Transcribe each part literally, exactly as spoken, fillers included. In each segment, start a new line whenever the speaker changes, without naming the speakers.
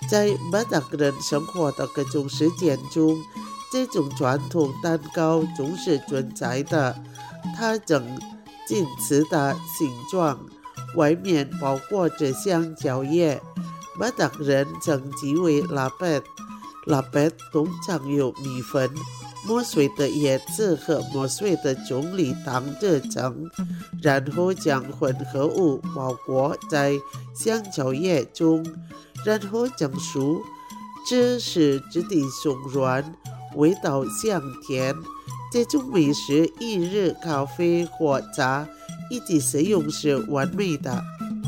在马达人生活的各种实践中，这种传统蛋糕总是存在的。它呈近似的形状，外面包裹着香蕉叶。马达人称其为拉贝，拉贝通常有米粉、磨碎的叶子和磨碎的棕榈糖制成，然后将混合物包裹在香蕉叶中，然后蒸熟，这使质地松软，味道香甜。这种美食一日咖啡或茶一起食用是完美的。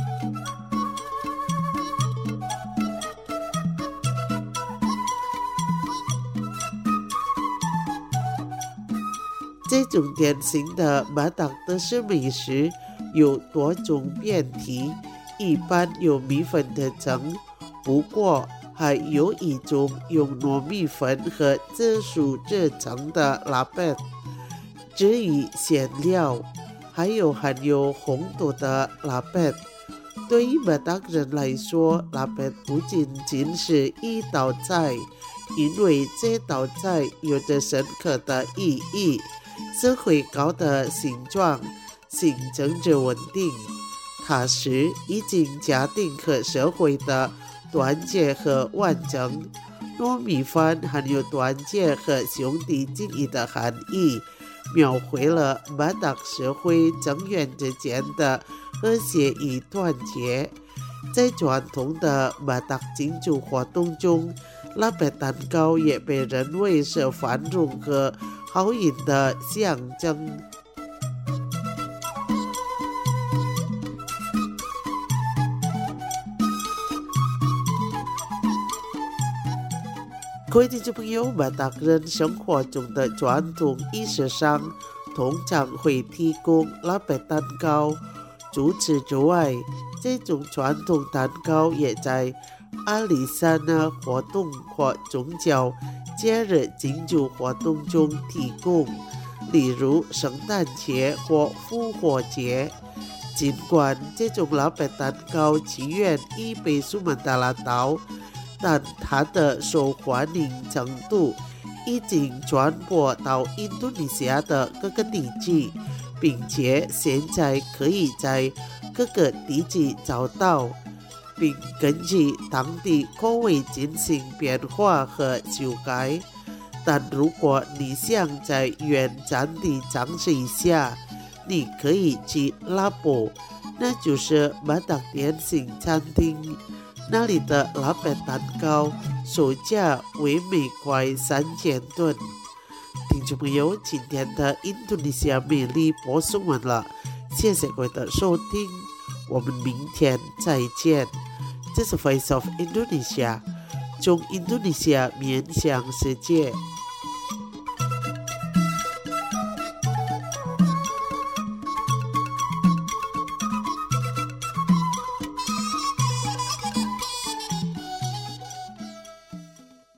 这种典型的马达德式美食有多种变体，一般有米粉的蒸，不过还有一种用糯米粉和紫薯制成的拉贝，至于馅料，还有含有红豆的拉贝。对于马达人来说，拉贝不仅仅是一道菜，因为这道菜有着深刻的意义。社会高的形状象征着稳定，它是一经家庭和社会的团结和完整。糯米饭含有团结和兄弟情谊的含义，描绘了马达社会成员之间的和谐与团结。在传统的马达庆祝活动中，拉贝蛋糕也被认为是繁荣和好运的象征。各位听众朋友，马达人生活中的传统仪式上通常会提供拉贝蛋糕。除此之外，这种传统蛋糕也在阿里山的活动或宗教节日庆祝活动中提供，例如圣诞节或复活节。尽管这种拉贝蛋糕起源于北苏门答腊岛，但它的受欢迎程度已经传播到印度尼西亚的各个地区，并且现在可以在各个地区找到，并根据当地口味进行变化和修改。但如果你想在原产地尝试一下，你可以去拉布，那就是马达典型餐厅。那里的拉贝蛋糕售价为每块三千吨。听众朋友，今天的印度尼西亚美丽播送完了，谢谢各位的收听，我们明天再见。这是 Voice of Indonesia， 从印度尼西亚面向世界。